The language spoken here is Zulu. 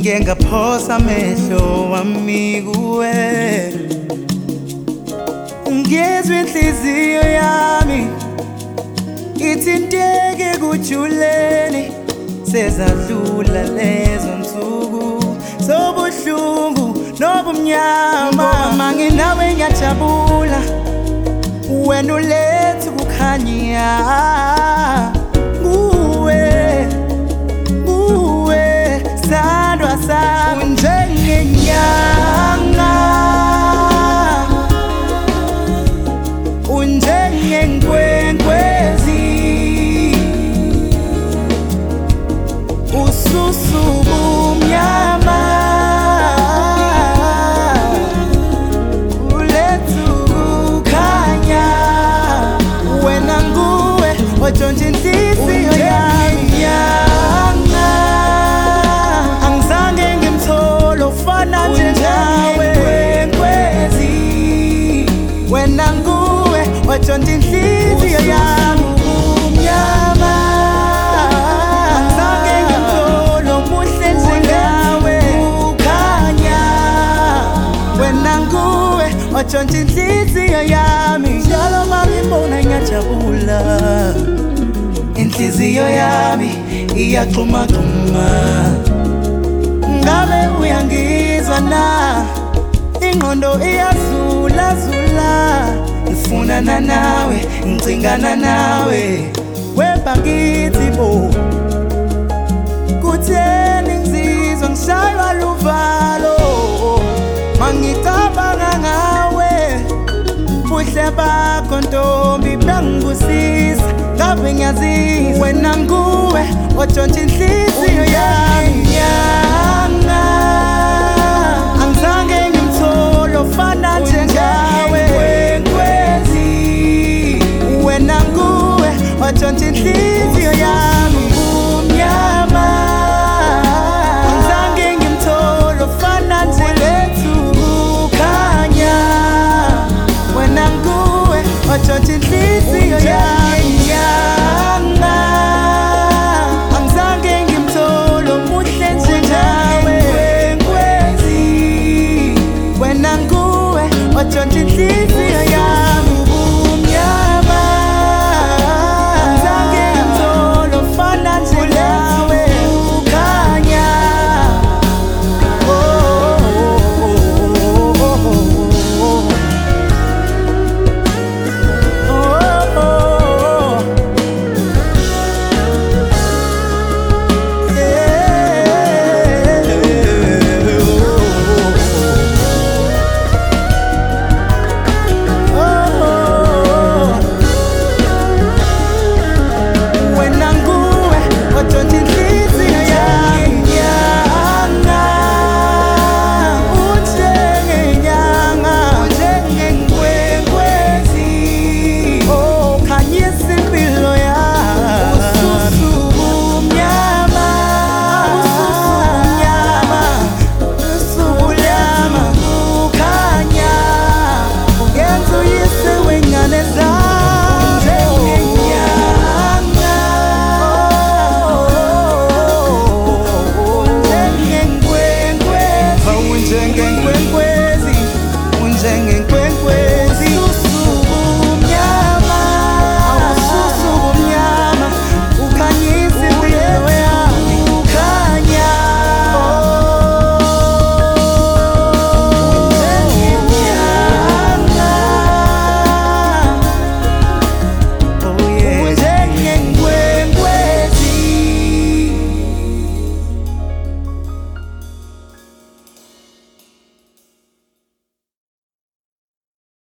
ngike ngaphosa amehlo wami kuwe ngizwe inhliziyo yami ithinteke kujuleni sezadlula lezo nsuku sobuhlungu nobumnyama manginawe ngiyajabula wena ulethu kukhanya kuwe sandwa sami unjengenyanga unjengenkwenkwezi ususu bumnyama Wajonje inhliziyo yami angizange ngimthole ofana njengawe kwenkwezi wena nguwe wajonje inhliziyo yami umnyama angizange ngimthole omuhle njengawe ukhanya wena nguwe wajonje inhliziyo yami njalo mangibona ngiyajabula inhliziyo yami iyaxhumaxhuma ngabe uyangizwa na ingqondo iyazulazula ngifunana nawe ngicingana nawe webakithi bo kutheni ngizizwa ngishaywa luvalo mangicabanga ngawe buhle bakho ntombi bengibusisa ngabe ngiyazizwa wena nguwe ojonje inhliziyo yami